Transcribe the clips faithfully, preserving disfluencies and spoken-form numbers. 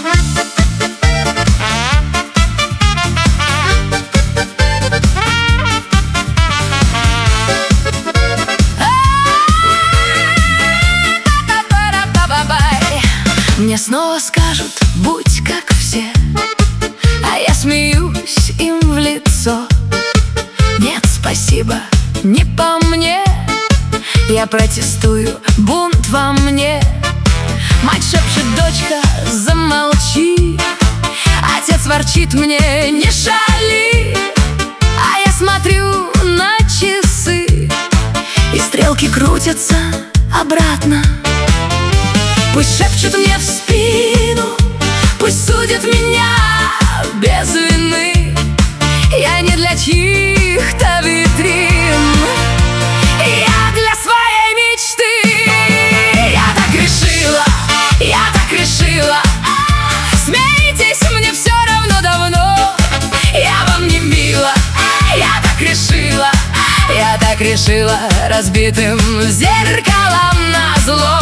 Мне снова скажут: будь как все, а я смеюсь им в лицо. Нет, спасибо, не по мне. Я протестую, бунт во мне. Мать шепчет: дочка, замолчи. Отец ворчит мне: не шали. А я смотрю на часы, и стрелки крутятся обратно. Пусть шепчут мне в спину, пусть судят меня без вины. Я не для чьих-то витрин, я для своей мечты. Я так решила, я так решила. Смейтесь, мне все равно давно. Я вам не мила, я так решила. Я так решила, разбитым зеркалом назло.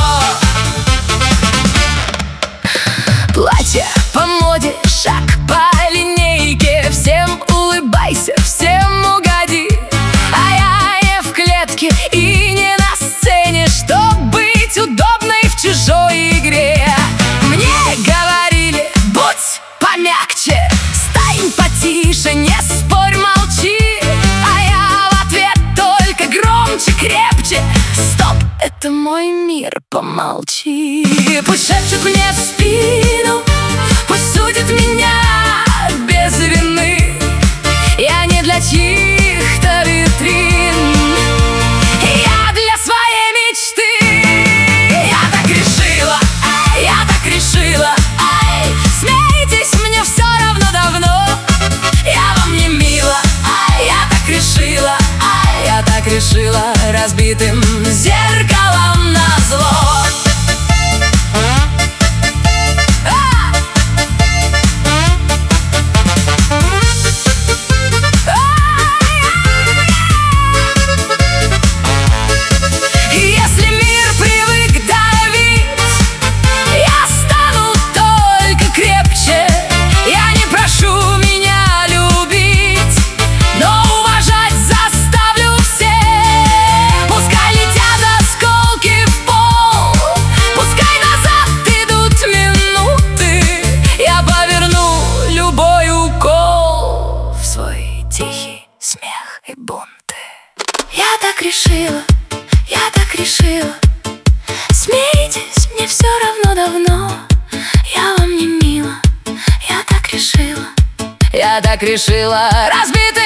Платье по моде, шаг по линейке. Всем улыбайся, всем угоди. А я не в клетке и не на сцене, чтоб быть удобной в чужой игре. Мне говорили: будь помягче, стань потише, не спорь, молчи. А я в ответ только громче, крепче: стоп, это мой мир, помолчи. Пусть шепчут мне в спину, пусть судят меня без вины. Я не для чьих-то витрин, я для своей мечты. Я так решила, я так решила. Смейтесь, мне все равно давно. Я вам не мила, я так решила. Я так решила, разбитым зеркалом назло. Смех и бунты. Я так решила, я так решила. Смейтесь, мне все равно давно. Я вам не мила, я так решила. Я так решила, разбитый